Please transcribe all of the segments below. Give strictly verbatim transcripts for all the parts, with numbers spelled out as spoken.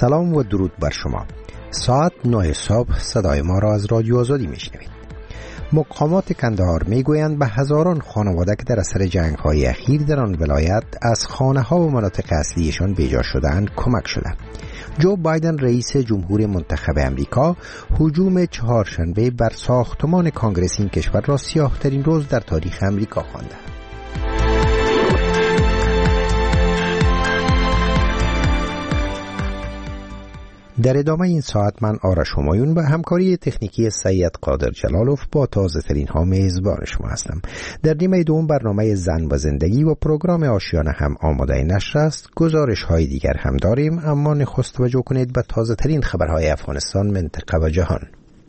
سلام و درود بر شما. ساعت نه صبح صدای ما را از رادیو آزادی میشنوید. مقامات کندهار میگویند به هزاران خانواده که در اثر جنگ‌های اخیر در آن ولایت از خانه‌ها و مناطق اصلیشان بیجا شدند کمک شده. جو بایدن رئیس جمهور منتخب امریکا هجوم چهارشنبه بر ساختمان کانگرس این کشور را سیاه‌ترین روز در تاریخ امریکا خوانده. در ادامه این ساعت من آرش همایون به همکاری تکنیکی سید قادر جلالوف با تازه ترین ها میزبان شما هستم. در نیمه دوم برنامه زن و زندگی و پروگرام آشیانه هم آماده نشر است. گزارش های دیگر هم داریم، اما نخست توجه کنید به تازه ترین خبرهای افغانستان، منطقه و جهان.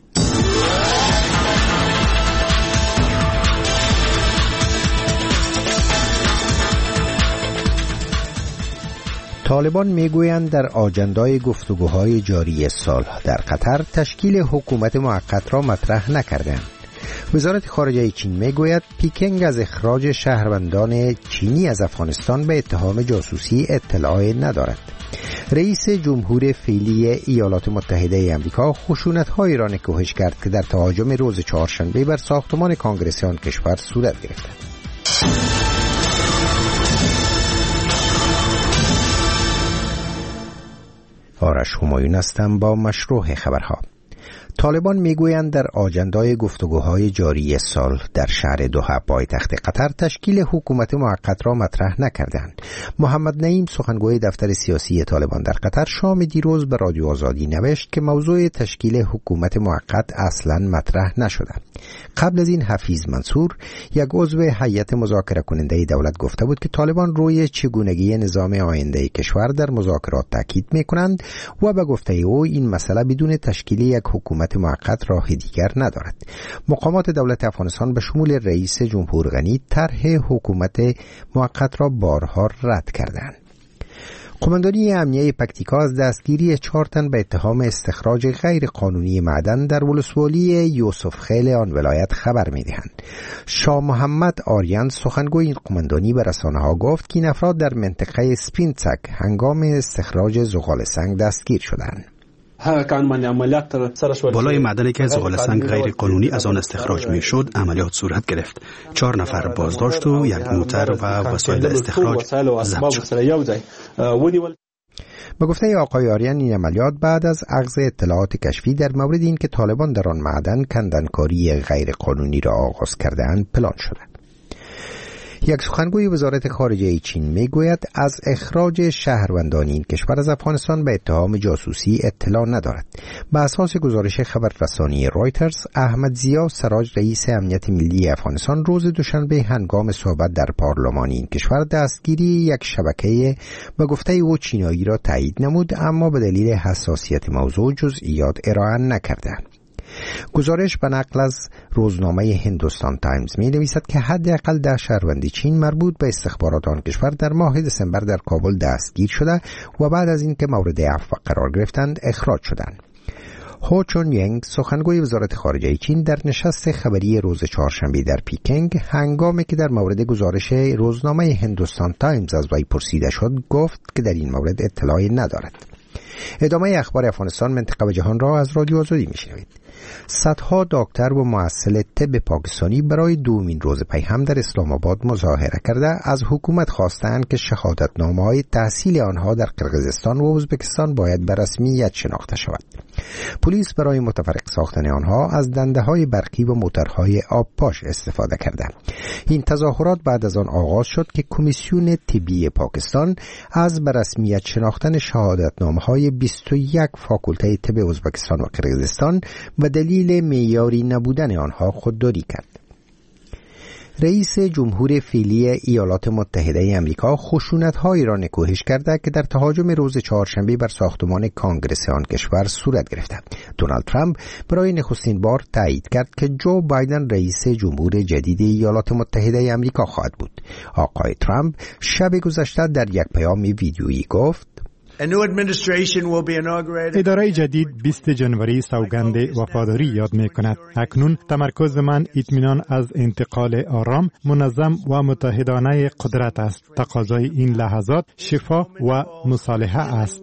طالبان میگویند در آجندای گفتگوهای جاری صلح در قطر تشکیل حکومت موقت را مطرح نکردند. وزارت خارجه چین میگوید پیکنگ از اخراج شهروندان چینی از افغانستان به اتهام جاسوسی اطلاعی ندارد. رئیس جمهور فعلی ایالات متحده آمریکا خشونت‌هایی را نکوهش کرد که در تهاجم روز چهارشنبه بر ساختمان کانگرس آن کشور صورت گرفت. آرش همایون هستم با مشروع خبرها. طالبان میگویند در آجندای گفتگوهای جاری صلح در شهر دوحه پایتخت قطر تشکیل حکومت موقت را مطرح نکردند. محمد نعیم سخنگوی دفتر سیاسی طالبان در قطر شام دیروز به رادیو آزادی نوشت که موضوع تشکیل حکومت موقت اصلا مطرح نشده. قبل از این حفیظ منصور یک عضو هیئت مذاکره کننده دولت گفته بود که طالبان روی چگونگی نظام آینده کشور در مذاکرات تاکید میکنند و به گفته او این مسئله بدون تشکیل یک حکومت موقت راه دیگر ندارد. مقامات دولت افغانستان به شمول رئیس جمهور غنی طرح حکومت موقت را بارها رد کردند. قماندانی امنیه پکتیکا از دستگیری چهار تن به اتهام استخراج غیر قانونی معدن در ولسوالی یوسف خیل آن ولایت خبر می‌دهند. شاه محمد آریان سخنگوی این قماندانی به رسانه‌ها گفت که این افراد در منطقه سپینسک هنگام استخراج زغال سنگ دستگیر شدند. بالای معدنی که زغال سنگ غیر قانونی از آن استخراج می شد عملیات صورت گرفت. چهار نفر بازداشت و یک موتر و وسایل استخراج ضبط شد. به گفته آقای آریان این عملیات بعد از اخذ اطلاعات کشفی در مورد این که طالبان در آن معدن کندنکاری غیر قانونی را آغاز کرده‌اند پلان شده. یک سخنگوی وزارت خارجه چین میگوید از اخراج شهروندان این کشور از افغانستان به اتهام جاسوسی اطلاع ندارد. به اساس گزارش خبررسانی رایترز، احمد ضیا سراج رئیس امنیت ملی افغانستان روز دوشنبه هنگام صحبت در پارلمان این کشور دستگیری یک شبکه به گفته او چینایی را تایید نمود، اما به دلیل حساسیت موضوع جزئیات ارائه نکردند. گزارش به نقل از روزنامه هندوستان تایمز می نویسد که حداقل ده شهروند چین مربوط به استخبارات آن کشور در ماه دسامبر در کابل دستگیر شده و بعد از اینکه مورد عفو قرار گرفتند اخراج شدند. هو چون ینگ سخنگوی وزارت خارجه چین در نشست خبری روز چهارشنبه در پیکنگ هنگامی که در مورد گزارش روزنامه هندوستان تایمز از وی پرسیده شد گفت که در این مورد اطلاعی ندارد. ادامه اخبار افغانستان، منطقه و جهان را از رادیو آزادی میشنوید. صدها دکتر و محصل طب پاکستانی برای دومین روز پیهم در اسلام آباد مظاهره کرده از حکومت خواستند که شهادتنامه‌های تحصیل آنها در قرقیزستان و ازبکستان باید به رسمیت شناخته شود. پلیس برای متفرق ساختن آنها از دنده‌های برقی و موتورهای آبپاش استفاده کرده. این تظاهرات بعد از آن آغاز شد که کمیسیون طبی پاکستان از به رسمیت شناختن شهادتنامه‌های بیست و یک فاکولته طب ازبکستان و قرقیزستان و دلیل معیاری نبودن آنها خودداری کرد. رئیس جمهور فعلی ایالات متحده آمریکا خشونت‌هایی را نکوهش کرده که در تهاجم روز چهارشنبه بر ساختمان کانگرس آن کشور صورت گرفته. دونالد ترامپ برای نخستین بار تایید کرد که جو بایدن رئیس جمهور جدید ایالات متحده آمریکا خواهد بود. آقای ترامپ شب گذشته در یک پیام ویدیویی گفت: اداره جدید بیست جنوری سوگند وفاداری یاد می کند. اکنون تمرکز من اطمینان از انتقال آرام، منظم و متحدانه قدرت است. تقاضای این لحظات شفا و مصالحه است.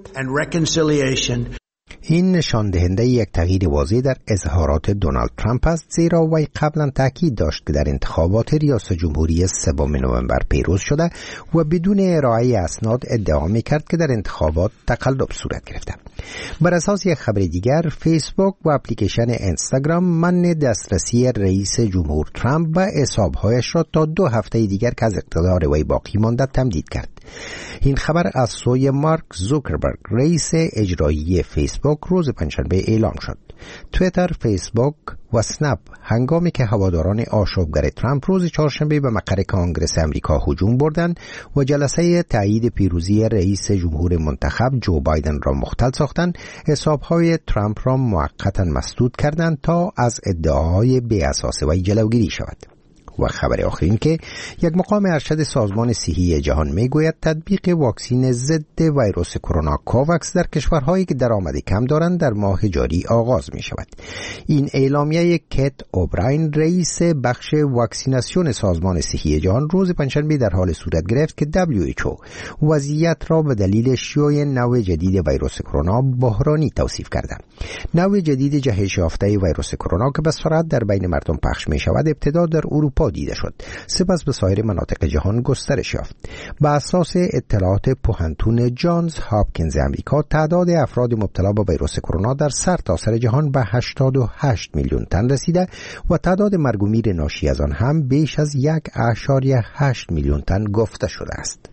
این نشان دهنده یک تغییر واضح در اظهارات دونالد ترامپ است، زیرا وی قبلا تاکید داشت که در انتخابات ریاست جمهوری سوم نوامبر پیروز شده و بدون ارائه اسناد ادعا می‌کرد که در انتخابات تقلب صورت گرفته. بر اساس یک خبر دیگر، فیسبوک و اپلیکیشن اینستاگرام منع دسترسی رئیس جمهور ترامپ به حساب‌هایش را تا دو هفته دیگر که از اقتدار وی باقی مانده تمدید کرد. این خبر از سوی مارک زوکربرگ، رئیس اجرایی فیسبوک، روز پنجشنبه اعلام شد. توییتر، فیسبوک و اسنپ هنگامی که هواداران آشوبگر ترامپ روز چهارشنبه به مقر کانگرس امریکا هجوم بردند و جلسه تایید پیروزی رئیس جمهور منتخب جو بایدن را مختل ساختند، حساب‌های ترامپ را موقتا مسدود کردند تا از ادعاهای بی اساس وی جلوگیری شود. و خبر آخرین که یک مقام ارشد سازمان صحی جهان میگوید تطبیق واکسن ضد ویروس کرونا کوواکس در کشورهایی که درآمد کم دارند در ماه جاری آغاز می شود. این اعلامیه کیت اوبراین، رئیس بخش واکسیناسیون سازمان صحی جهان، روز پنجشنبه در حال صورت گرفت که دبلیو اچ او وضعیت را به دلیل شیوع نوع جدید ویروس کرونا بحرانی توصیف کرده. نوع جدید جهش یافته ویروس کرونا که به سرعت در بین مردم پخش می شود، ابتدا در اروپا دیده شد، سپس به سایر مناطق جهان گسترش یافت. بر اساس اطلاعات پوهنتون جانز هاپکینز امریکا، تعداد افراد مبتلا به ویروس کرونا در سرتاسر جهان به هشتاد و هشت میلیون تن رسیده و تعداد مرگ و میر ناشی از آن هم بیش از یک اشاریه هشت میلیون تن گفته شده است.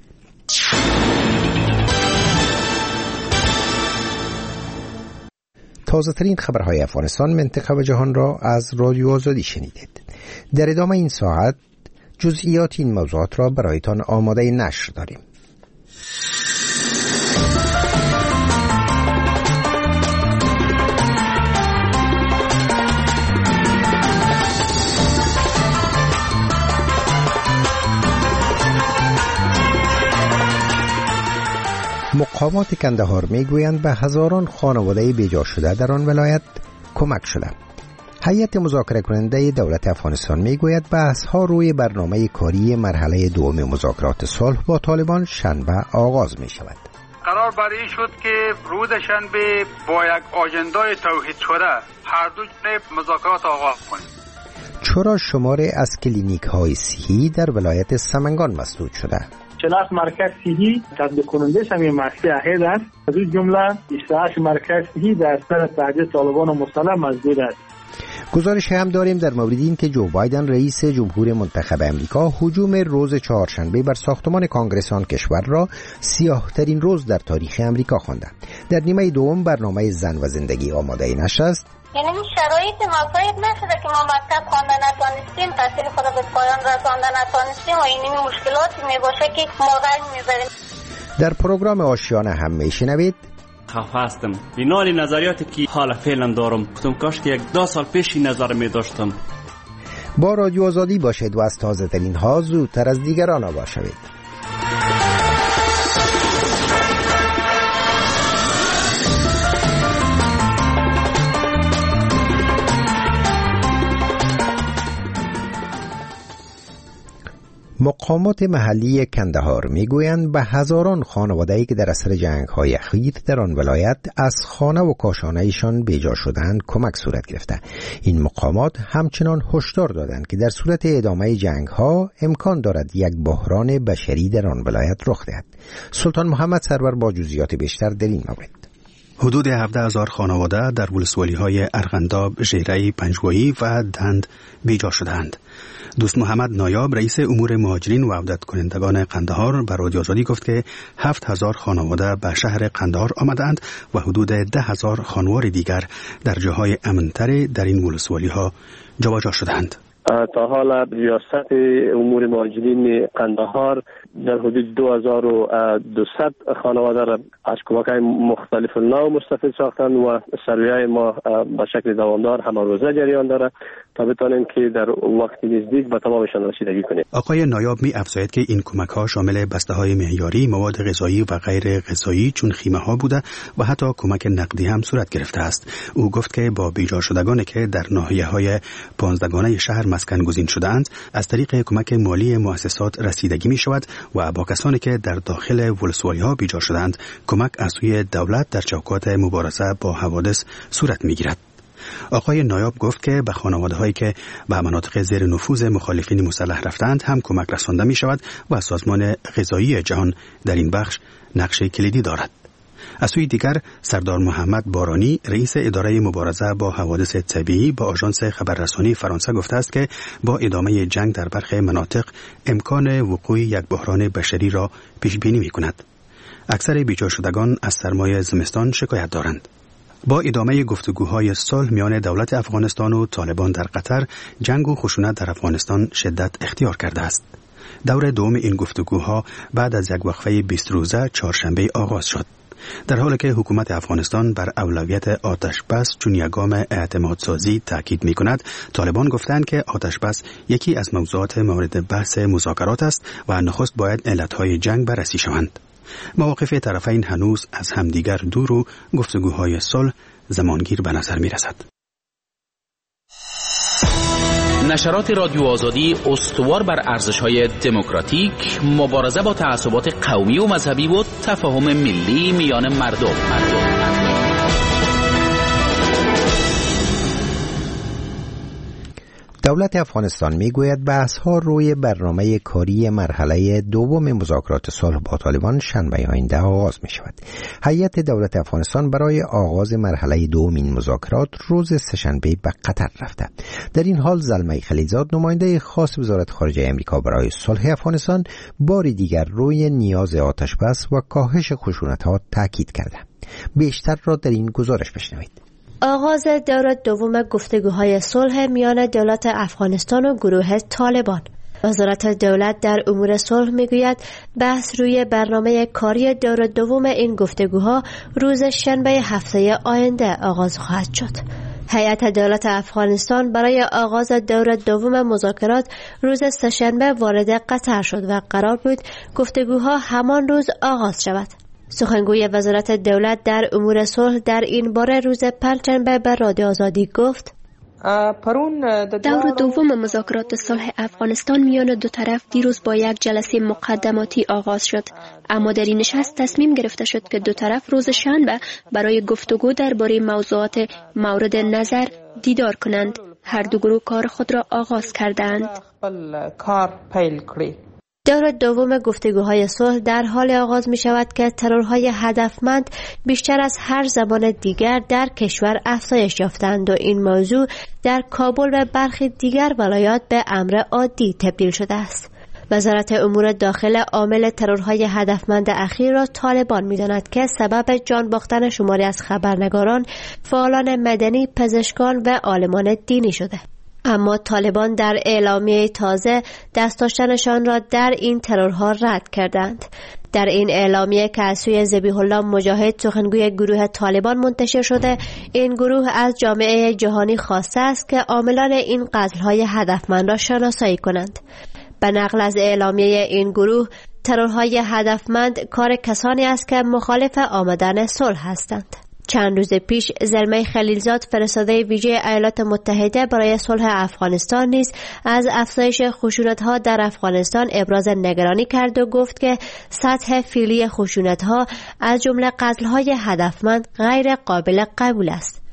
تازه ترین خبرهای افغانستان، منطقه و جهان را از رادیو آزادی شنیدید. در ادامه این ساعت جزئیات این موضوعات را برایتان آماده نشر داریم. مقامات کندهار میگویند به هزاران خانواده بیجا شده در آن ولایت کمک شده. هیئت مذاکره کننده دولت افغانستان میگوید بحث‌ها روی برنامه کاری مرحله دوم مذاکرات صلح با طالبان شنبه آغاز می شود. قرار بر این شد که روز شنبه با یک آژندای توحید شده هر دو جانب مذاکرات آغاز کنیم. چرا شماری از کلینیک‌های صحی در ولایت سمنگان مسدود شده؟ چلاس مرکز صحی تطبیق کننده سمی مرسی اهید است. از این جمله بیست و هشت مرکز صحی در اثر تعدیل طالبان مسلح مسدود است. گزارش هم داریم در مورد این که جو بایدن، رئیس جمهور منتخب امریکا، هجوم روز چهارشنبه بر ساختمان کانگرس آن کشور را سیاه‌ترین روز در تاریخ امریکا خوانده. در نیمه دوم برنامه زن و زندگی آماده نشر است. یعنی شرایط مساعد نشده که ما مکتب خوانده نتوانستیم، تحصیل خود به پایان رسانده نتوانستیم و این مشکلاتی می باشه که ما رنج می‌بریم. در پروگرام آشیانه هم میشنوید خفه هستم بنای نظریاتی که حالا فعلا دارم. گفتم کاش که یک دو سال پیش این نظر می داشتم. با رادیو آزادی باشید و از تازه ترین ها زودتر از دیگران آگاه شوید. مقامات محلی کندهار میگویند به هزاران خانواده‌ای که در اثر جنگ‌های اخیر در آن ولایت از خانه و کاشانه‌ایشان بیجا شدند کمک صورت گرفته. این مقامات همچنان هشدار دادند که در صورت ادامه جنگ‌ها امکان دارد یک بحران بشری در آن ولایت رخ دهد. سلطان محمد سرور با جزئیات بیشتر در این مورد. حدود هفده هزار خانواده در ولسوالی‌های ارغنداب، ژیره، پنجگویی و دند بیجا شدند. دوست محمد نایاب، رئیس امور مهاجرین و عودت کنندگان قندهار، به رادیو آزادی گفت که هفت هزار خانواده به شهر قندهار آمدند و حدود ده هزار خانوار دیگر در جاهای امن‌تر در این ولسوالی‌ها جابجا شدند. تا حال ریاست امور مهاجرین قندهار در حدود دو هزار و دویست خانواده را از کمک‌های مختلف نوع مستفید ساختند و سروی‌های ما به شکل دوامدار همه روزه جریان داره تا بتانیم که در وقت نزدیک به تمامشان رسیدگی کنیم. آقای نایاب می افزاید که این کمک‌ها شامل بسته‌های معیاری، مواد غذایی و غیر غذایی چون خیمه‌ها بوده و حتی کمک نقدی هم صورت گرفته است. او گفت که با بیجا شدگانی که در ناحیه‌های پانزدهگانه شهر مسکن گزین شده‌اند از طریق کمک مالی مؤسسات رسیدگی می‌شود و با کسانی که در داخل ولسوالی‌ها بیجا شده‌اند کمک از سوی دولت در چوکات مبارزه با حوادث صورت می‌گیرد. آقای نایاب گفت که به خانواده‌هایی که به مناطق زیر نفوذ مخالفین مسلح رفتند هم کمک رسانده می‌شود و سازمان غذایی جهان در این بخش نقش کلیدی دارد. از سوی دیگر سردار محمد بارانی رئیس اداره مبارزه با حوادث طبیعی با آژانس خبررسانی فرانسه گفته است که با ادامه جنگ در برخی مناطق امکان وقوع یک بحران بشری را پیش بینی می‌کند. اکثر بیجا شدگان از سرمای زمستان شکایت دارند. با ادامه گفتگوهای صلح میان دولت افغانستان و طالبان در قطر، جنگ و خشونت در افغانستان شدت اختیار کرده است. دور دوم این گفتگوها بعد از یک وقفه بیست روزه چهارشنبه آغاز شد. در حالی که حکومت افغانستان بر اولویت آتش بس چون یگام اعتماد سازی تاکید می کند، طالبان گفتند که آتش بس یکی از موضوعات مورد بحث مذاکرات است و نخست باید علتهای جنگ بررسی شوند. مواقف طرفین هنوز از همدیگر دور و گفتگوهای صلح زمانگیر به نظر می رسد. نشرات رادیو آزادی استوار بر ارزش‌های دموکراتیک، مبارزه با تعصبات قومی و مذهبی و تفاهم ملی میان مردم. مردم. دولت افغانستان میگوید بحث‌ها روی برنامه کاری مرحله دوم مذاکرات صلح با طالبان شنبه آینده آغاز می شود. هیئت دولت افغانستان برای آغاز مرحله دوم این مذاکرات روز سه‌شنبه به قطر رفته. در این حال زلمه خلیلزاد نماینده خاص وزارت خارجه آمریکا برای صلح افغانستان بار دیگر روی نیاز آتش بس و کاهش خشونت‌ها تاکید کرده. بیشتر را در این گزارش بشنوید. آغاز دور دوم گفتگوهای صلح میان دولت افغانستان و گروه طالبان. وزارت دولت در امور صلح میگوید بحث روی برنامه کاری دور دوم این گفتگوها روز شنبه هفته آینده آغاز خواهد شد. هیئت دولت افغانستان برای آغاز دور دوم مذاکرات روز سه‌شنبه وارد قطر شد و قرار بود گفتگوها همان روز آغاز شود. سخنگوی وزارت دولت در امور صلح در این باره روز پنجشنبه به رادیو آزادی گفت: دور دوم مذاکرات صلح افغانستان میان دو طرف دیروز با یک جلسه مقدماتی آغاز شد، اما در این نشست تصمیم گرفته شد که دو طرف روز شنبه برای گفتگو درباره موضوعات مورد نظر دیدار کنند. هر دو گروه کار خود را آغاز کردند. دور دوم گفتگوهای صلح در حال آغاز می شود که ترورهای هدفمند بیشتر از هر زمان دیگر در کشور افزایش یافتند و این موضوع در کابل و برخی دیگر ولایات به امر عادی تبدیل شده است. وزارت امور داخل عامل ترورهای هدفمند اخیر را طالبان می داند که سبب جان باختن شماری از خبرنگاران، فعالان مدنی، پزشکان و عالمان دینی شده. اما طالبان در اعلامیه تازه دست داشتنشان را در این ترورها رد کردند. در این اعلامیه که از سوی ذبیح الله مجاهد سخنگوی گروه طالبان منتشر شده، این گروه از جامعه جهانی خواسته است که عاملان این قتل‌های هدفمند را شناسایی کنند. به نقل از اعلامیه این گروه، ترورهای هدفمند کار کسانی است که مخالف آمدن صلح هستند. چند روز پیش زلمه خلیلزاد فرستاده ویژه ایالات متحده برای صلح افغانستان نیز از افزایش خشونت‌ها در افغانستان ابراز نگرانی کرد و گفت که سطح فعلی خشونت‌ها از جمله قتل‌های هدفمند غیر قابل قبول است.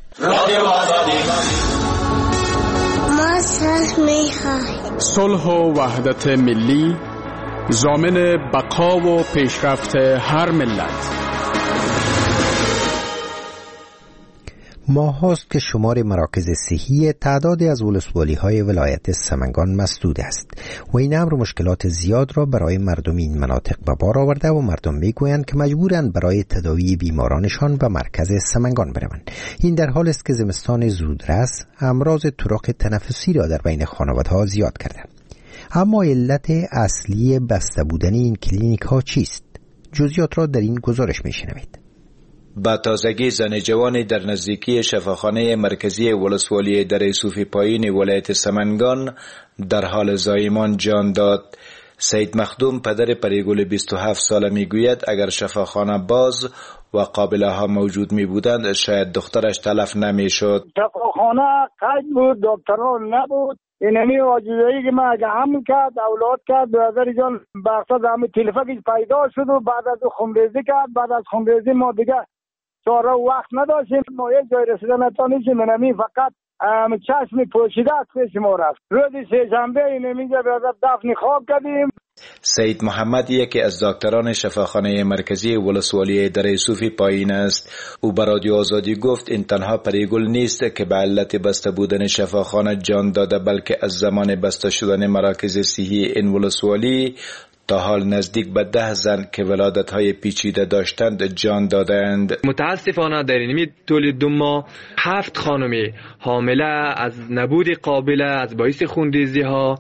ما صلح می‌خواهیم. صلح و وحدت ملی ضامن بقا و پیشرفت هر ملت. ماهاست که شمار مراکز صحی تعدادی از ولسوالی‌های ولایت سمنگان مسدود است و این امر مشکلات زیاد را برای مردم این مناطق به بار آورده و مردم میگویند که مجبورند برای تداوی بیمارانشان به مرکز سمنگان بروند. این در حال است که زمستان زودرس امراض طرق تنفسی را در بین خانواده‌ها زیاد کرده. اما علت اصلی بسته بودن این کلینیک ها چیست؟ جزئیات را در این گزارش میشنوید. با تازگی زن جوانی در نزدیکی شفاخانه مرکزی ولسوالی دره صوفی پایین ولایت سمنگان در حال زایمان جان داد. سید مخدوم پدر پریگل بیست و هفت ساله میگوید اگر شفاخانه باز و قابله ها موجود می بودند شاید دخترش تلف نمی شد. شفاخانه قید بود، دکتران نبود. اینمی عاجزایی که ما اگه هم کرد اولاد کرد برادر جان بخصد همه تلفنش پیدا شد و بعد از خونریزی کرد. بعد از خونریزی ما دیگه چاره وقت نداشتیم، ما یک جای رسیدن نتانیشیم. اینمی فقط چشم پوشیده از پیش ما رفت. روز سه‌شنبه اینمی برادر دفن خواب کردیم. سید محمد یکی از دکتران شفاخانه مرکزی ولسوالی دره صوفی پایین است. او به رادیو آزادی گفت این تنها پریگل نیست که به علت بسته بودن شفاخانه جان داده، بلکه از زمان بسته شدن مراکز صحی این ولسوالی تا حال نزدیک به ده زن که ولادت‌های پیچیده داشتند جان دادند. متاسفانه در این طول دو ماه هفت خانمی حامله از نبود قابله از باعث خونریزی ها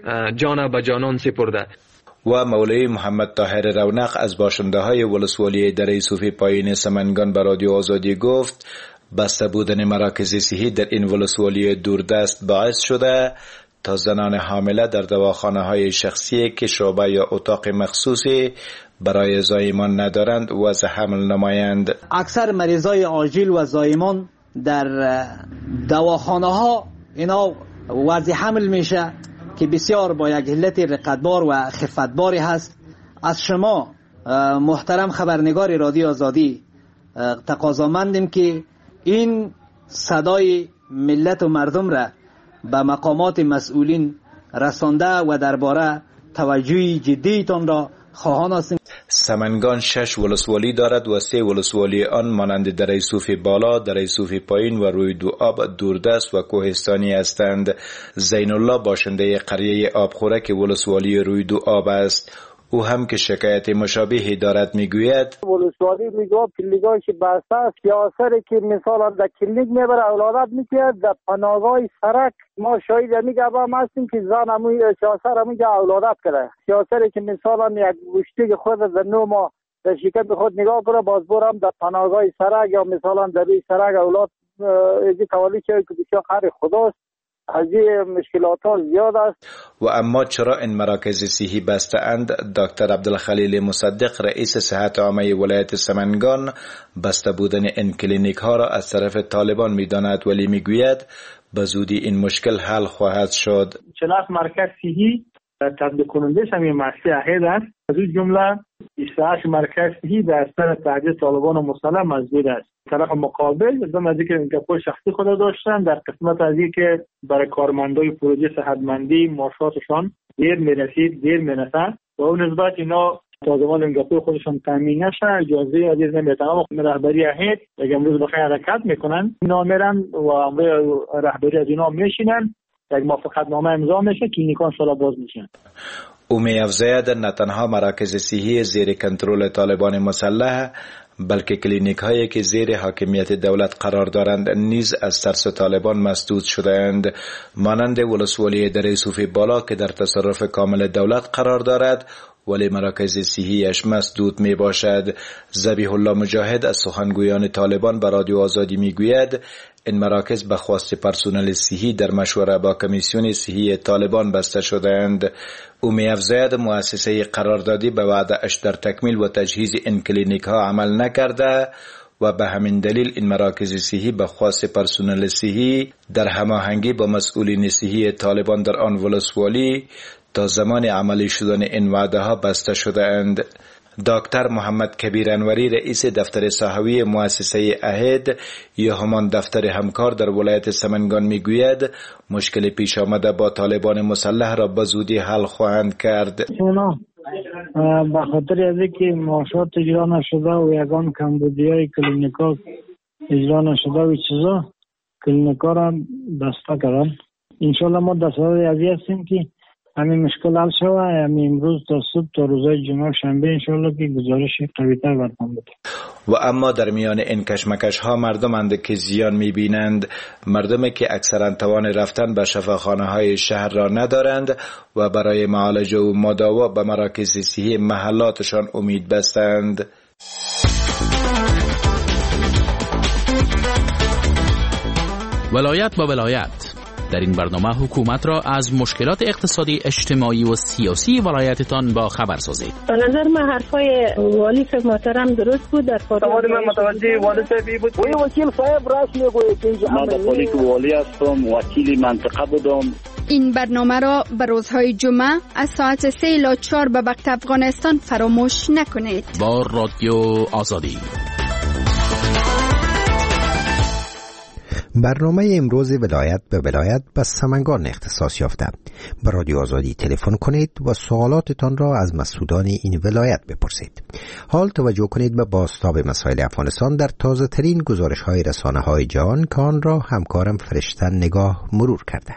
جان به جانان سپرده. و مولوی محمد طاهر رونق از باشنده های ولسوالی دره صوفی پایین سمنگان به رادیو آزادی گفت بسته بودن مراکز صحی در این ولسوالی دوردست باعث شده تا زنان حامله در دواخانه های شخصی که شعبه یا اتاق مخصوصی برای زایمان ندارند وضع حمل نمایند. اکثر مریضای عاجل و زایمان در دواخانه ها اینا وضع حمل میشه که بسیار با یک علت رقتبار و خفتباری هست. از شما محترم خبرنگار رادیو آزادی تقاضامندیم که این صدای ملت و مردم را به مقامات مسئولین رسانده و درباره توجه جدیتان را خواهان هستیم. سمنگان شش ولسوالی دارد و سه ولسوالی آن مانند دره صوفی بالا، دره صوفی پایین و روی دو آب دوردست و کوهستانی هستند. زین الله باشنده قریه آبخورک ولسوالی روی دو آب است. او هم که شکایت مشابهی دارد میگوید ولسوالی میگه کلینیکایی که بسته است یا سری که مثلا در کلینیک میبره اولادت میکرد در پناهگاه سرک ما شاهد میگه هم هستیم که زن همون سیاسر همون که اولادت کرده سیاسری که مثلا یک گوشتی خود در نو ما در شکم خود نگاه کنه باز برم در پناهگاه سرک یا مثلا در روی سرک اولاد ایجی تولی که بسیار خیر خداست. از این مشکلات ها زیاد است. و اما چرا این مراکز صحی بسته اند؟ دکتر عبدالخلیل مصدق رئیس صحت عامه ولایت سمنگان بسته بودن این کلینیک ها را از طرف طالبان میداند ولی میگوید به زودی این مشکل حل خواهد شد. چنانچه مرکز صحی تطبیق کننده همین مرسی اهید است. از این جمله بیست و هشت مرکز صحی در اثر تعدیل طالبان و مسلح مسدود است. طرف مقابل ازم از اینکه انکپور شخصی خود داشتن در قسمت از اینکه برای کارمندای پروژه صحتمندی معاشاتشان دیر میرسید دیر میرسد و اون نسبت اینا تا زمان انکپور خودشان تامین نشه اجازه عزیز نمیتن. اما رهبری هیئت اگه امروز بخیر حرکت میکنن اینا میرن و امروز رهبری از اینا میشینن یک موافقت نامه امضا میشه کلینیکان سالا باز میشن. او می‌افزاید نه تنها مراکز صحی زیر کنترل طالبان مسلح بلکه کلینیک هایی که زیر حاکمیت دولت قرار دارند نیز از ترس طالبان مسدود شده‌اند، مانند ولسوالی دره صوفی بالا که در تصرف کامل دولت قرار دارد ولی مراکز صحیش مسدود می باشد. ذبیح الله مجاهد از سخنگویان طالبان به رادیو آزادی می گوید این مراکز به خواست پرسنل صحی در مشوره با کمیسیون صحی طالبان بسته شده‌اند. او می افزاید مؤسسه قراردادی به وعده اش در تکمیل و تجهیز این کلینیک ها عمل نکرده و به همین دلیل این مراکز صحی به خواست پرسنل صحی در هماهنگی با مسئولین صحی طالبان در آن ولسوالی تا زمان عملی شدن این وعده ها بسته شده اند. دکتر محمد کبیر انوری رئیس دفتر ساحوی مؤسسه اهد یا همان دفتر همکار در ولایت سمنگان میگوید مشکل پیش آمده با طالبان مسلح را به زودی حل خواهند کرد. به خاطر از اینکه معاشات اجرا نشده و یگان کمبودیای کلینیکا اجرا نشده و چیزا کلینیکا را بسته کردن. انشالله ما دست ازی هستیم که همین مشکل حل شوه. همین امروز تا صبح تا روزهای جمعه و شنبه انشالله که گزارش قوی‌تر برپا بده. و اما در میان این کشمکش ها مردمند که زیان میبینند، مردمی که اکثرا توان رفتن به شفاخانه های شهر را ندارند و برای معالجه و مداوا به مراکز صحی محلاتشان امید بستند. ولایت با ولایت. در این برنامه حکومت را از مشکلات اقتصادی، اجتماعی و سیاسی ولایتتان با خبر سازید. به نظر من حرفای والی صاحب محترم درست بود. در سوال من متوجه والی صاحبی بود. وی وکیل صاحب راست میگوید که اینجا من پلیس والی هستم، وکیل منطقه بودم. این برنامه را به روزهای جمعه از ساعت سه الی چهار به وقت افغانستان فراموش نکنید. با رادیو آزادی. برنامه امروز ولایت به ولایت به سمنگان اختصاص یافته. به رادیو آزادی تلفن کنید و سوالاتتان را از مسئولان این ولایت بپرسید. حال توجه کنید به بازتاب مسائل افغانستان در تازه ترین گزارش های رسانه های جهان که آن را همکارم فرشته نگاه مرور کرده.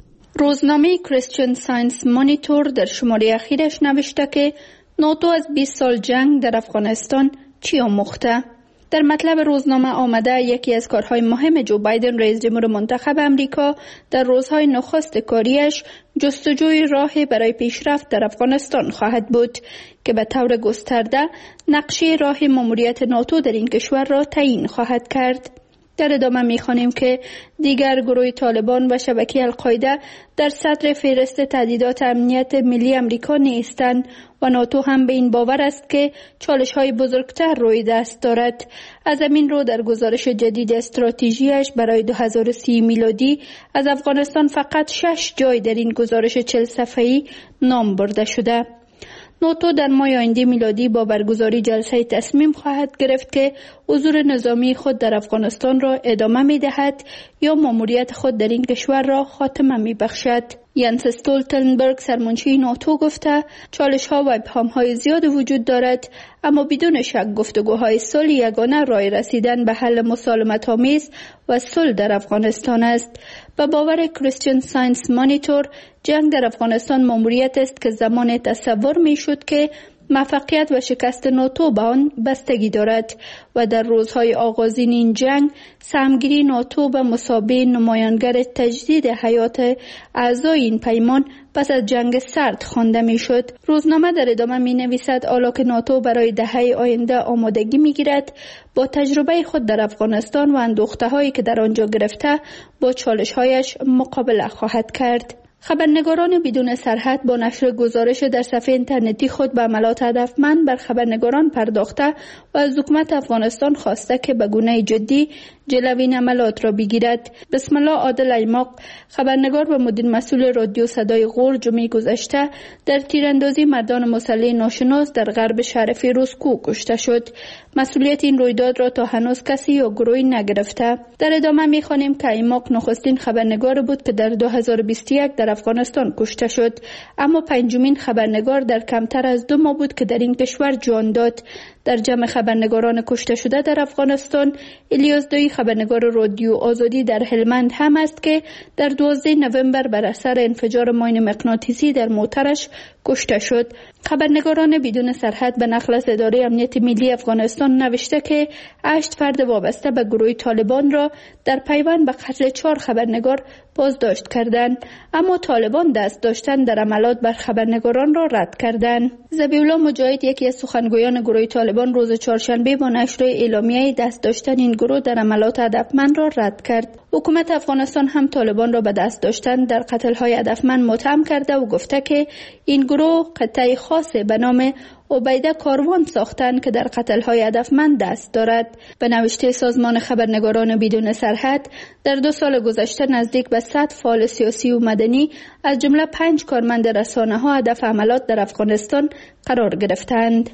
روزنامه کریستین ساینس مانیتور در شماره اخیرش نوشته که ناتو از بیست سال جنگ در افغانستان چی آموخته؟ در مطلب روزنامه آمده یکی از کارهای مهم جو بایدن رئیس جمهور منتخب امریکا در روزهای نخست کاریش جستجوی راهی برای پیشرفت در افغانستان خواهد بود که به طور گسترده نقشه راه ماموریت ناتو در این کشور را تعیین خواهد کرد. در ادامه می‌خوانیم که دیگر گروه طالبان و شبکه القاعده در صدر فهرست تهدیدات امنیت ملی امریکا نیستند و ناتو هم به این باور است که چالش‌های بزرگتر روی دست دارد. از همین رو در گزارش جدید استراتژیش برای دو هزار و سی میلادی از افغانستان فقط شش جای در این گزارش چهل صفحه‌ای نام برده شده. ناتو در ماه آینده میلادی با برگزاری جلسه تصمیم خواهد گرفت که حضور نظامی خود در افغانستان را ادامه می دهد یا ماموریت خود در این کشور را خاتمه می بخشد. ینس استولتنبرگ سرمنشی ناتو گفته چالش ها و ابهام های زیاد وجود دارد، اما بدون شک گفتگوهای صلح یگانه راه رسیدن به حل مسالمت آمیز و صلح در افغانستان است. به باور کریستین ساینس مانیتور جنگ در افغانستان ماموریت است که زمان تصور می شد که موفقیت و شکست ناتو به آن بستگی دارد و در روزهای آغازین این جنگ سهمگیری ناتو به مثابه نمایانگر تجدید حیات اعضای این پیمان پس از جنگ سرد خوانده می شد. روزنامه در ادامه می نویسد حالا که ناتو برای دهه آینده آمادگی می گیرد با تجربه خود در افغانستان و اندوخته هایی که در آنجا گرفته با چالش هایش مقابله خواهد کرد. خبرنگاران بدون سرحد با نشر گزارش در صفحه اینترنتی خود به عملات هدفمند بر خبرنگاران پرداخته و از حکومت افغانستان خواسته که به گونه جدی جلوی این عملات را بگیرد. بسم الله عادل ایماق خبرنگار و مدیر مسئول رادیو صدای غور جمعه گذشته در تیراندازی مردان مسلح ناشناس در غرب شهر فیروزکوه کشته شد. مسئولیت این رویداد را تا هنوز کسی یا گروهی نگرفته. در ادامه می‌خوانیم که ایماق نخستین خبرنگار بود که در دو هزار و بیست و یک در افغانستان کشته شد، اما پنجمین خبرنگار در کمتر از دو ماه بود که در این کشور جان داد. در جمع خبرنگاران کشته شده در افغانستان الیاس دویی خبرنگار رادیو آزادی در هلمند هم است که در دوازده نوامبر بر اثر انفجار ماین مغناطیسی در موترش کشته شد. خبرنگاران بدون سرحد به نقل از اداره امنیت ملی افغانستان نوشته که هشت فرد وابسته به گروه طالبان را در پیوند به قتل چهار خبرنگار بازداشت کردند، اما طالبان دست داشتن در عملات بر خبرنگاران را رد کردند. ذبیحالله مجاهد یکی از سخنگویان گروه طالبان روز چهارشنبه با نشر اعلامیه دست داشتن این گروه در عملات هدفمند را رد کرد. حکومت افغانستان هم طالبان را به دست داشتن در قتل‌های هدفمند متهم کرده و گفته که این گروه قطعه خاص به نام عبیده کاروان ساختند که در قتل‌های هدفمند دست دارد. به نوشته سازمان خبرنگاران بدون سرحد در دو سال گذشته نزدیک به صد فعال سیاسی و مدنی از جمله پنج کارمند رسانه‌ها هدف عملات در افغانستان قرار گرفتند.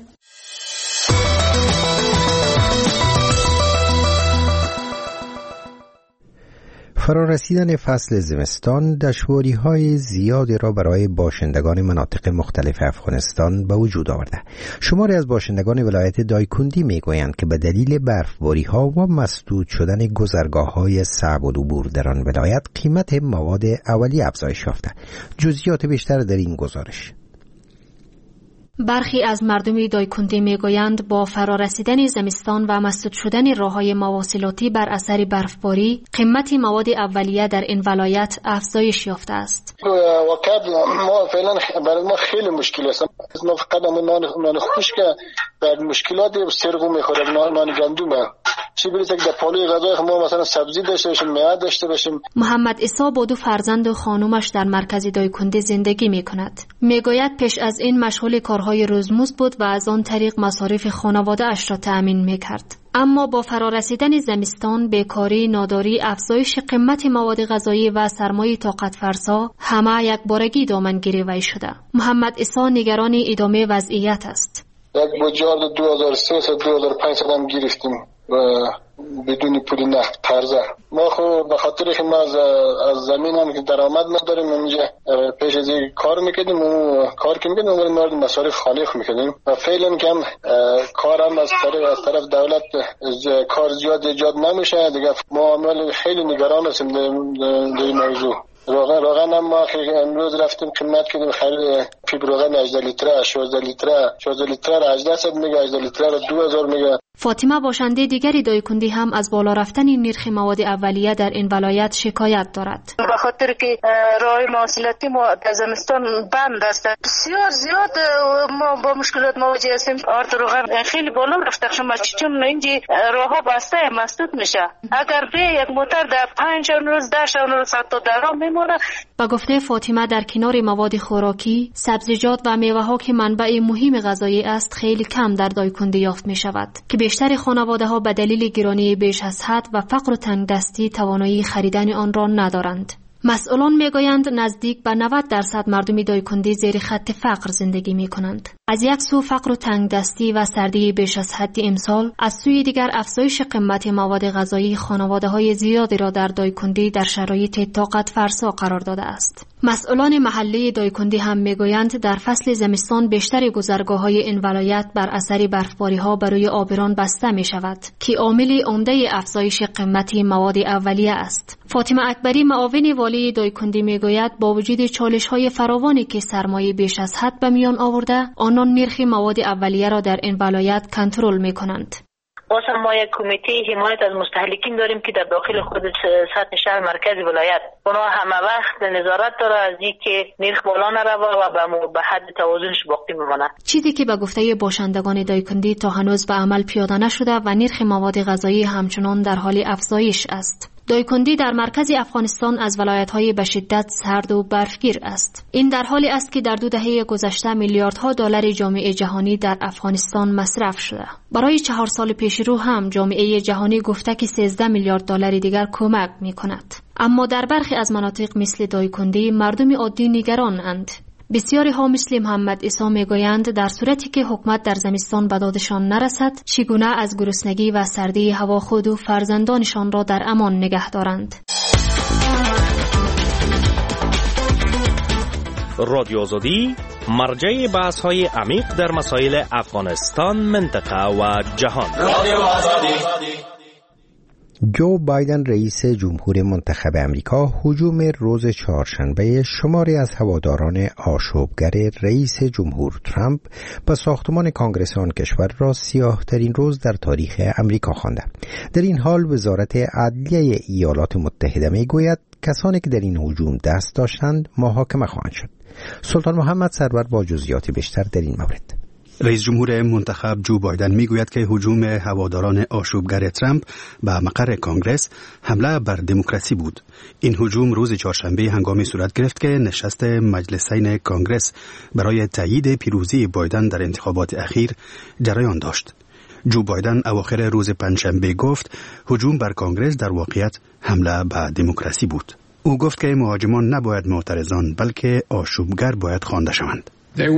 فرارسیدن فصل زمستان دشواری‌های زیادی را برای باشندگان مناطق مختلف افغانستان به وجود آورده. شماری از باشندگان ولایت دایکندی میگویند که به دلیل برفباری‌ها و مسدود شدن گذرگاه‌های صعب العبور در آن ولایت قیمت مواد اولیه افزایش یافته. جزئیات بیشتر در این گزارش. برخی از مردم دایکندی میگویند با فرارسیدن زمستان و مسدود شدن راه‌های مواصلاتی بر اثر برفباری قیمت مواد اولیه در این ولایت افزایش یافته است. واقعا ما فعلا برای ما خیلی مشکل است. ما فقط نان خشک در مشکلات سرغو میخوریم، نان گندم چی برسه که در پالوی غذای ما مثلا سبزی داشته باشیم، میوه داشته باشیم. محمد عیسی با دو فرزند و خانومش در مرکز دایکندی زندگی میکند. میگوید پیش از این مشغول کارهای روزمزد بود و از آن طریق مصارف خانواده اش را تأمین میکرد. اما با فرارسیدن زمستان، بیکاری، ناداری، افزایش قیمت مواد غذایی و سرمایه طاقت فرسا همه یک بارگی دامنگیری وی شده. محمد عیسی نگران ادامه وضعیت است. یک بجار دو هزار و سیصد دو هزار و پانصد هم گرفتیم و بدون پول نقد قرضه. ما خب به خاطر که ما از, از زمین هم که درآمد نداریم، اینجا پیش از این کار میکردیم و کار که میکردیم اون مورد مصارف خانه میکردیم و فعلا که هم کار هم از طرف از طرف دولت کار زیاد ایجاد نمیشه دیگه. ما عمل خیلی نگران هستیم در این موضوع. روغن روغن هم ما امروز رفتیم قیمت کردیم خرید پیپ روغن هجده لیتره شانزده لیتره شانزده لیتره را هجده صد میگه، هجده لیتره را دو هزار میگه. فاطمه باشنده دیگری دایکندی هم از بالا رفتن نرخ مواد اولیه در این ولایت شکایت دارد. به خاطر که راه مواصلاتی ما در زمستان بند است، بسیار زیاد ما با مشکلات مواجه هستیم. آرد روغن خیلی بالا رفته، شما چون اینجا راهها بسته مسدود میشه. اگر به یک موتر در پنج روز ده روز حتی در راه میمونه. با گفته فاطمه در کنار مواد خوراکی، سبزیجات و میوه ها که منبع مهم غذایی است خیلی کم در دایکندی یافت می شود که بیشتر خانواده ها به دلیل گرانی بیش از حد و فقر و تنگدستی توانایی خریدن آن را ندارند. مسئولان میگویند نزدیک به نود درصد مردم دایکندی زیر خط فقر زندگی می کنند. از یک سو فقر و تنگدستی و سردی بیش از حد امسال، از سوی دیگر افزایش قیمت مواد غذایی خانواده های زیادی را در دایکندی در شرایط طاقت فرسا قرار داده است. مسئولان محلی دایکندی هم میگویند در فصل زمستان بیشتر گذرگاه‌های این ولایت بر اثر برفباری‌ها بر روی آبران بسته می شود که عامل عمده افزایش قیمت مواد اولیه است. فاطمه اکبری معاون والی دایکندی میگوید با وجود چالش‌های فراوانی که سرمایه بیش از حد به میان آورده، آنان نرخ مواد اولیه را در این ولایت کنترل می‌کنند. واسه ما یک کمیته حمایت از مستهلکین داریم که در داخل خود سطح شهر مرکز ولایت اونا همه وقت نظارت داره از اینکه نرخ بالا نره و به حد توازنش باقی بمانه. چیزی که به گفته باشندگان دایکندی تا هنوز به عمل پیاده نشده و نرخ مواد غذایی همچنان در حال افزایش است. دایکندی در مرکز افغانستان از ولایت‌های به شدت سرد و برفگیر است. این در حالی است که در دو دهه گذشته میلیاردها دلار جامعه جهانی در افغانستان مصرف شده. برای چهار سال پیش رو هم جامعه جهانی گفته که سیزده میلیارد دلار دیگر کمک می‌کند. اما در برخی از مناطق مثل دایکندی مردم عادی نگران اند. بسیاری ها مثل محمد عیسی میگویند در صورتی که حکومت در زمستان به دادشان نرسد، چگونه از گرسنگی و سردی هوا خود و فرزندانشان را در امان نگه دارند. رادیو آزادی مرجع بحث های عمیق در مسائل افغانستان، منطقه و جهان. رادیو آزادی. جو بایدن رئیس جمهور منتخب امریکا هجوم روز چهارشنبه شماری از هواداران آشوبگر رئیس جمهور ترامپ به ساختمان کانگرس آن کشور را سیاه‌ترین روز در تاریخ امریکا خوانده. در این حال وزارت عدلیه ایالات متحده میگوید کسانی که در این هجوم دست داشتند محاکمه خواهند شد. سلطان محمد سرور با جزئیات بیشتر در این مورد. رئیس جمهور منتخب جو بایدن میگوید که هجوم هواداران آشوبگر ترامپ به مقر کانگرس حمله بر دموکراسی بود. این هجوم روز چهارشنبه هنگامی صورت گرفت که نشست مجلسین کانگرس برای تایید پیروزی بایدن در انتخابات اخیر جریان داشت. جو بایدن اواخر روز پنجشنبه گفت هجوم بر کانگرس در واقعیت حمله به دموکراسی بود. او گفت که مهاجمان نباید معترضان بلکه آشوبگر باید خوانده شوند.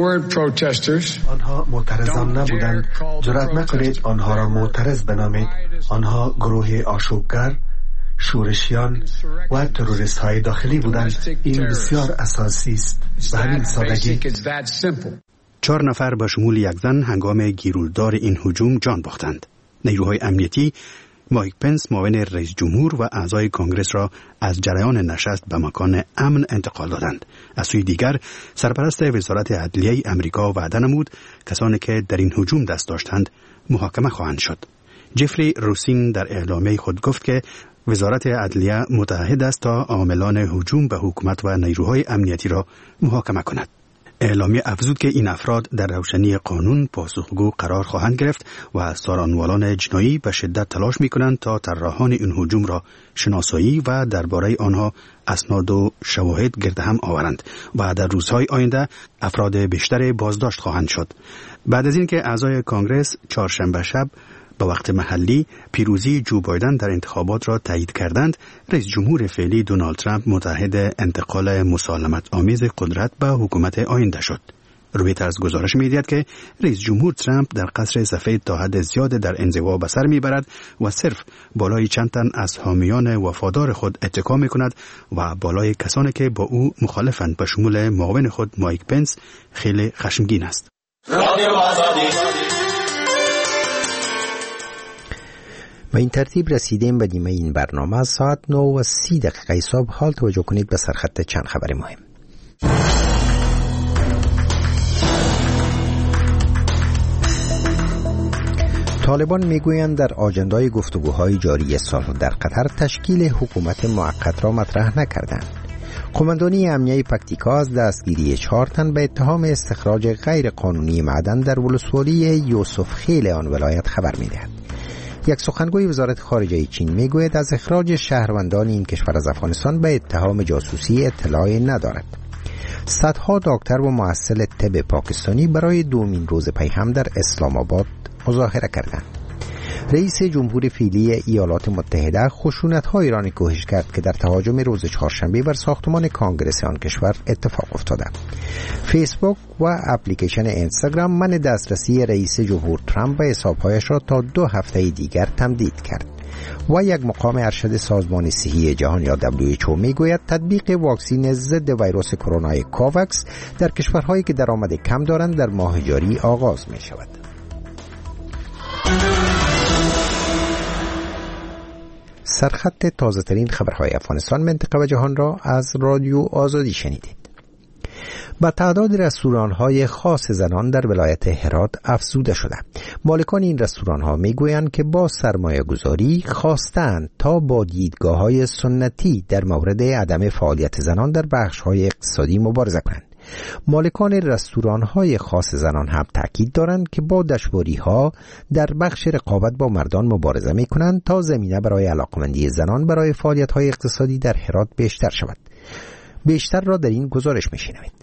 آنها معترضان نبودند. جرأت نکنید آنها را معترض بنامید. آنها گروه آشوبگر، شورشیان و تروریست های داخلی بودند. این بسیار اساسی است. به همین سادگی. چهار نفر به شمول یک زن هنگام گیرودار این هجوم جان باختند. نیروهای امنیتی مایک پنس معاون رئیس جمهور و اعضای کنگرس را از جریان نشست به مکان امن انتقال دادند. از سوی دیگر سرپرست وزارت عدلیه امریکا وعده نمود کسانی که در این هجوم دست داشتند محاکمه خواهند شد. جفری روسین در اعلامیه خود گفت که وزارت عدلیه متعهد است تا عاملان هجوم به حکومت و نیروهای امنیتی را محاکمه کند. اعلامیه افزود که این افراد در روشنی قانون پاسخگو قرار خواهند گرفت و سارانوالان جنایی به شدت تلاش می‌کنند تا طراحان این هجوم را شناسایی و درباره آنها اسناد و شواهد گرد هم آورند و در روزهای آینده افراد بیشتر بازداشت خواهند شد. بعد از اینکه اعضای کانگرس چهارشنبه شب به وقت محلی پیروزی جو بایدن در انتخابات را تایید کردند، رئیس جمهور فعلی دونالد ترامپ متعهد انتقال مسالمت آمیز قدرت به حکومت آینده شد. رویترز گزارش می‌دهد که رئیس جمهور ترامپ در قصر سفید تا حد زیاد در انزوا به سر میبرد و صرف بالای چند تن از حامیان وفادار خود اتکا می‌کند و بالای کسانی که با او مخالفند به شمول معاون خود مایک پنس خیلی خشمگین است. و این ترتیب رسیدیم به نیمه این برنامه. از ساعت نه و سی دقیقه صبح حال توجه کنید به سرخط چند خبر مهم. طالبان میگویند در آجندای گفتگوهای جاری سال در قطر تشکیل حکومت موقت را مطرح نکردند. قماندانی امنیه پکتیکا از دستگیری چهار تن به اتهام استخراج غیر قانونی معدن در ولسوالی یوسف خیل آن ولایت خبر میدهد. یک سخنگوی وزارت خارجه چین میگوید از اخراج شهروندان این کشور از افغانستان به اتهام جاسوسی اطلاعی ندارد. صدها دکتر و محصل طب پاکستانی برای دومین روز پی هم در اسلام آباد مظاهره کردند. رئیس جمهور فعلی ایالات متحده خشونت‌های را نکوهش کرد که در تهاجم روز چهارشنبه بر ساختمان کانگرس آن کشور اتفاق افتاده. فیسبوک و اپلیکیشن اینستاگرام منع دسترسی رئیس جمهور ترامپ به حساب‌هایش را تا دو هفته دیگر تمدید کرد. و یک مقام ارشد سازمان صحی جهان یا دبلیو اچ او میگوید تطبیق واکسن ضد ویروس کرونا کوواکس در کشورهایی که درآمد کم دارند در ماه جاری آغاز می شود. سرخط تازه ترین خبرهای افغانستان، منطقه و جهان را از رادیو آزادی شنیدید. با تعداد رستوران‌های خاص زنان در ولایت هرات افزوده شده. مالکان این رستوران‌ها میگویند که با سرمایه‌گذاری خواستند تا با دیدگاه‌های سنتی در مورد عدم فعالیت زنان در بخش‌های اقتصادی مبارزه کنند. مالکان رستوران‌های خاص زنان هم تاکید دارند که با دشواری‌ها در بخش رقابت با مردان مبارزه می‌کنند تا زمینه برای علاقمندی زنان برای فعالیت‌های اقتصادی در هرات بیشتر شود. بیشتر را در این گزارش می‌شنوید.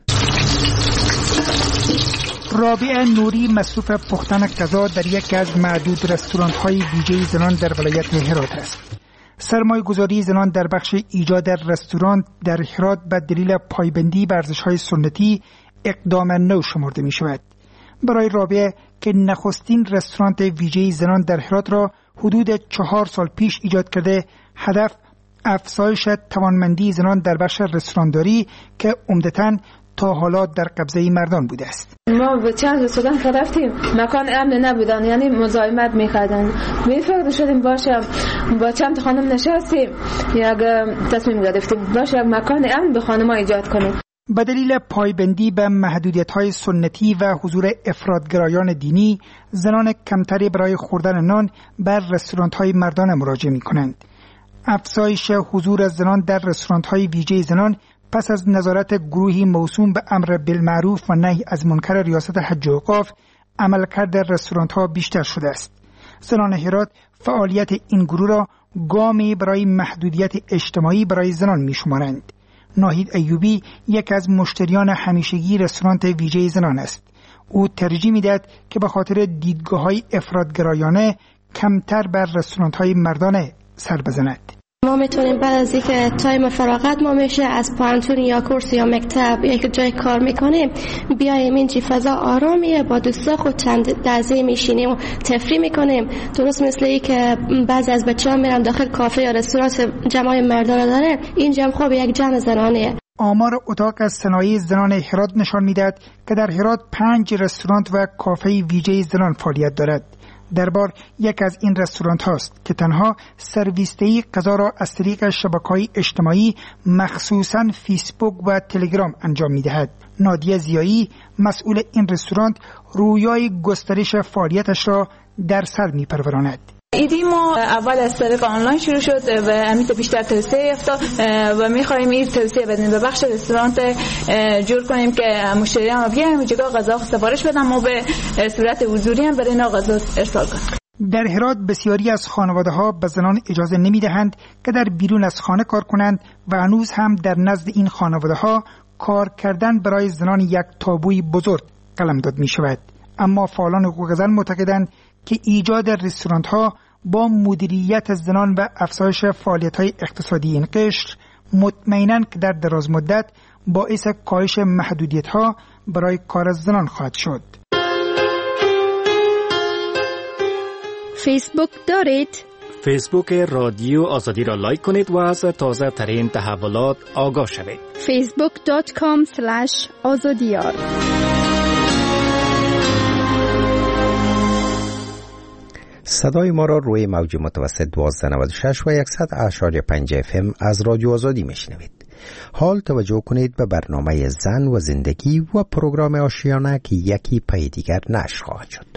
رابعه نوری مصروف پختن غذا در یکی از معدود رستوران‌های ویژه زنان در ولایت هرات است. سرمایه‌گذاری زنان در بخش ایجاد رستوران در هرات به دلیل پایبندی بر ارزش‌های سنتی اقدام نو شمرده می‌شود. برای رابعه که نخستین رستوران ویژه زنان در هرات را حدود چهار سال پیش ایجاد کرده، هدف افزایش توانمندی زنان در بخش رستورانداری که عمدتاً تا حالا در قبضه مردان بوده است. ما به چند رستوران که رفتیم مکان امن نبودن، یعنی مزاحمت می‌کردن. می‌فکر شدیم باشه با چند خانم نشستیم یک تصمیم گرفتیم باشه مکان امن به خانم‌ها ایجاد کنیم. به دلیل پایبندی به محدودیت‌های سنتی و حضور افراط‌گرایان دینی، زنان کمتری برای خوردن نان بر رستوران‌های مردان مراجعه می‌کنند. افزایش حضور زنان در رستوران‌های ویژه زنان پس از نظارت گروهی موسوم به امر بالمعروف و نهی از منکر ریاست حج و اوقاف، عملکرد رستوران‌ها بیشتر شده است. زنان هرات فعالیت این گروه را گامی برای محدودیت اجتماعی برای زنان می‌شمارند. ناهید ایوبی یک از مشتریان همیشگی رستوران ویژه زنان است. او ترجیح می‌دهد که به خاطر دیدگاه‌های افراط‌گرایانه کمتر بر رستوران‌های مردانه سر بزند. ما میتونیم بعد از اینکه تایم فراغت ما میشه از پانتون یا کورس یا مکتب یا یک جای کار میکنیم بیایم اینجا فضا آرامیه با دوستا خود چند دزه میشینیم و تفریح میکنیم. درست مثل ای که بعضی از بچه‌ها میرن داخل کافه یا رستوران جمع مردانه داره، اینجا هم خوب یک جمع زنانه. آمار اتاق از صنایع زنان هرات نشان میدهد که در هرات پنج رستوران و کافه ویژه زنان فعالیت دارد. در بار یک از این رستوران هاست که تنها سرویسدهی غذا را از طریق شبکه‌های اجتماعی مخصوصاً فیسبوک و تلگرام انجام می‌دهد. نادیه زیایی مسئول این رستوران رویای گسترش فعالیتش را در سر می‌پروراند. ایدی ما اول از طریق آنلاین شروع شد و امیت بیشتر توسعه یافت و می‌خوایم این توسعه بدیم به بخش رستوران جور کنیم که مشتریان بیان اونجا غذا سفارش بدن و به صورت حضوری هم برای اینا غذا ارسال کنیم. در هرات بسیاری از خانواده‌ها به زنان اجازه نمی‌دهند که در بیرون از خانه کار کنند و هنوز هم در نزد این خانواده‌ها کار کردن برای زنان یک تابوی بزرگ قلمداد می‌شود. اما فعالان حقوق زن معتقدند که ایجاد رستوران‌ها با مدیریت زنان و افزایش فعالیت‌های اقتصادی این قشر مطمئناً که در دراز مدت باعث کاهش محدودیت‌ها برای کار زنان خواهد شد. فیسبوک دارید؟ فیسبوک رادیو آزادی را لایک کنید و از تازه ترین تحولات آگاه شوید. فیسبوک دات کام اسلش آزادیار. صدای ما را روی موج متوسط دوازده نود و شش و صد اعشاری پنج اف ام از رادیو آزادی میشنوید. حال توجه کنید به برنامه زن و زندگی و پروگرام آشیانه که یکی پی دیگر نشر خواهد شد.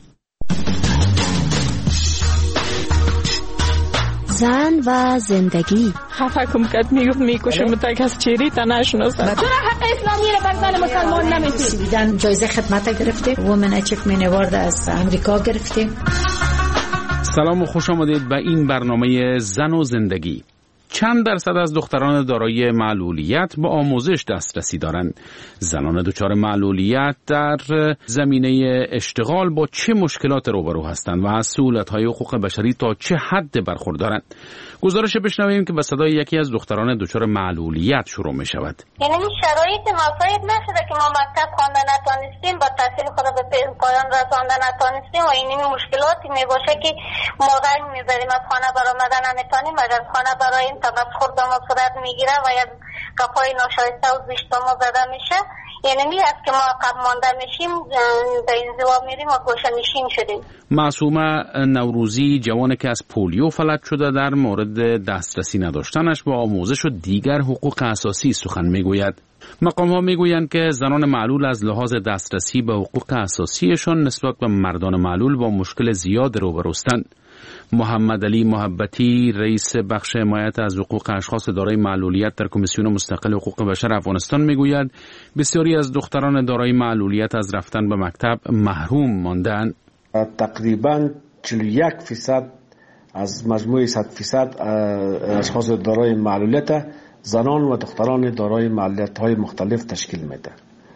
زن و زندگی. خفه کم کد میگفت میکشم تا کس چیری تا نشناسد. چرا حق اسلامی را بر زن مسلمان نمیدید؟ دیدن جایزه خدمت گرفتیم، وومن اچیومنت اوارد از امریکا گرفتیم. سلام و خوش آمدید به این برنامه زن و زندگی. چند درصد از دختران دارای معلولیت به آموزش دسترسی دارند؟ زنان دچار معلولیت در زمینه اشتغال با چه مشکلات روبرو هستند و از سهولت‌های حقوق بشری تا چه حد برخوردارند؟ گزارش بشنویم که به صدای یکی از دختران دچار معلولیت شروع می شود. یعنی شرایط مساعد نشده که ما مکتب خوانده نتونستیم، با تحصیل خود به پایان رسانده نتونستیم و این مشکلاتی می باشه که ما رنگ می‌ذاریم از خانه برآمدن نمیتونیم، اگر خانه برای این تمسخر به ما صورت میگیره و یک گپای ناشایسته و زشت ما زده میشه. یعنی می است که ما عقب مانده میشیم، به انزوا میریم و گوشه‌نشین شدیم. معصومه نوروزی جوانی که از پولیو فلج شده در مورد دسترسی نداشتنش به آموزش و دیگر حقوق اساسی سخن میگوید. مقام ها میگویند که زنان معلول از لحاظ دسترسی به حقوق اساسیشان نسبت به مردان معلول با مشکل زیاد روبروستند. محمد علی محبتی رئیس بخش حمایت از حقوق اشخاص دارای معلولیت در کمیسیون مستقل حقوق بشر افغانستان میگوید بسیاری از دختران دارای معلولیت از رفتن به مکتب محروم ماندند. تقریباً چهل و یک درصد از مجموع صد درصد اشخاص دارای معلولیت زنان و دختران دارای معلولیت‌های مختلف تشکیل میده.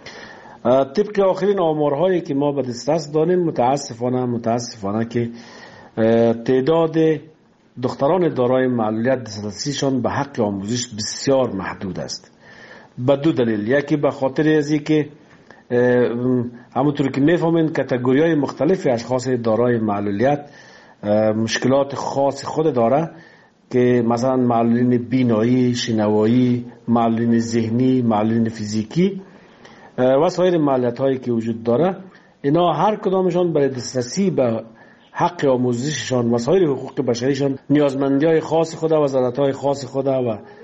طبق آخرین آمارهایی که ما به دسترس داریم متاسفانه متاسفانه که تعداد دختران دارای معلولیت دسترسیشان به حق آموزش بسیار محدود است. به دو دلیل. یکی به خاطر ازی که همونطور که میفهمین کاتگوری‌های مختلف اشخاص دارای معلولیت مشکلات خاص خود داره که مثلا معلولین بینایی، شنوایی، معلولین ذهنی، معلولین فیزیکی و سایر معلولیت‌هایی که وجود داره، اینا هر کدامشان برای دسترسی به حق آموزششان و سایر حقوق بشریشان نیازمندی‌های خاص خود و ضرورت‌های خاص خود و